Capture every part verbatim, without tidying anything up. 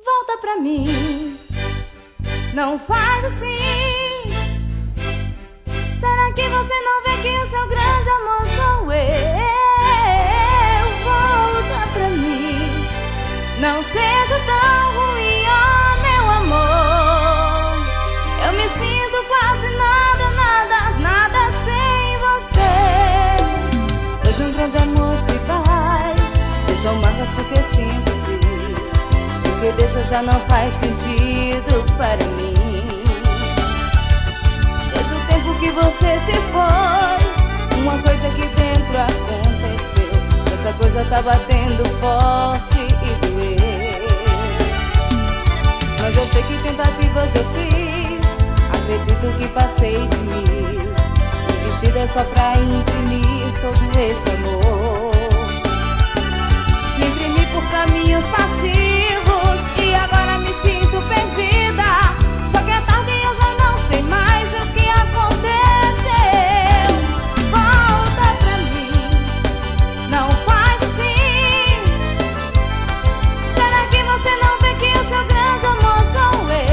volta pra mim. Não faz assim. Será que você não vê que o seu grande amor sou eu? Volta pra mim. Não seja tão ruim, oh meu amor. Eu me sinto quase nada, nada, nada sem você. Hoje um grande amor se vai, deixou marcas porque eu sinto frio. O que deixa já não faz sentido para mim. Desde o tempo que você se foi, uma coisa aqui dentro aconteceu. Essa coisa tá batendo forte e doeu. Mas eu sei que tentativas eu fiz, acredito que passei de mim. O vestido é só pra imprimir todo esse amor. Me imprimi por caminhos passivos e agora me sinto perdida. Só que é tarde e eu já não sei mais o que aconteceu. Volta pra mim, não faz assim. Será que você não vê que o seu grande amor sou eu?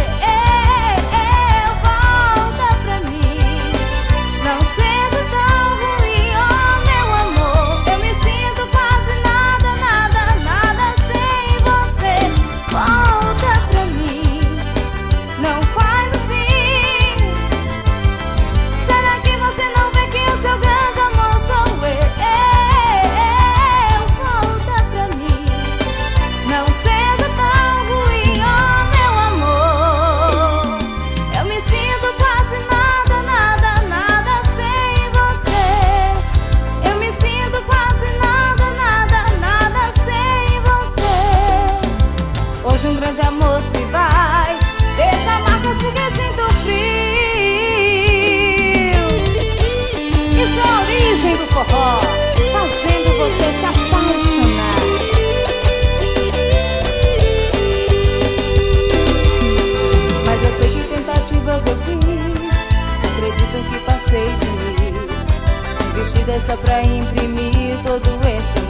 Volta pra mim, não seja tão ruim, oh meu amor. Eu me sinto quase nada, nada, nada sem você. Volta pra mim, não faz assim. Será que você não vê que o seu grande amor sou eu? Volta pra mim, não seja tão ruim, oh meu amor. Eu me sinto quase nada, nada, nada sem você. Eu me sinto quase nada, nada, nada sem você. Hoje um grande amor se vai, deixa marcas porque sinto frio. Isso é a origem do forró, fazendo você se apaixonar. Mas eu sei que tentativas eu fiz, acredito que passei de mim. O vestido é só pra imprimir todo esse amor.